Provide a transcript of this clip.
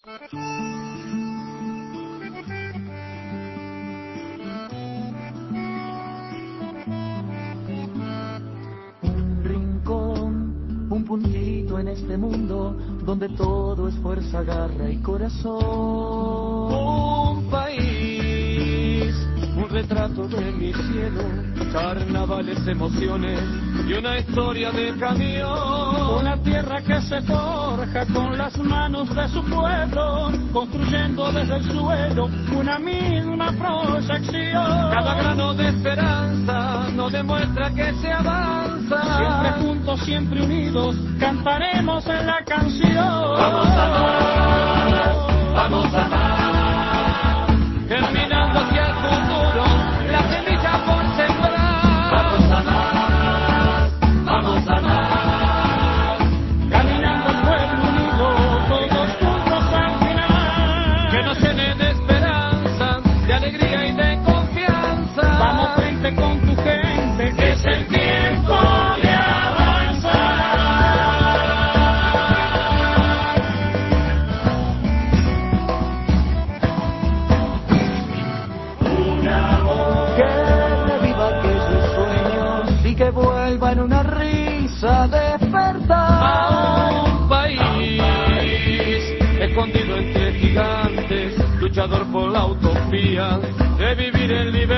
Un rincón, un puntito en este mundo donde todo es fuerza, garra y corazón. Un país, un retrato de mi cielo, carnavales, emociones y una historia de camión. Una tierra que se forja con las manos de su pueblo, construyendo desde el suelo una misma proyección. Cada grano de esperanza nos demuestra que se avanza. Siempre juntos, siempre unidos, cantaremos en la canción. Vamos a amar, vamos a amar, caminando hacia el futuro, la semilla por sembrar. Vamos a amar, vamos a amar, caminando el pueblo unido, todos juntos al final. que nos llene de esperanza, de alegría y de confianza. Vamos frente con tu gente, que es el tiempo de avanzar. Que reviva aquellos sueños y que vuelva en una risa a despertar. A un país escondido entre gigantes, luchador por la utopía de vivir en libertad.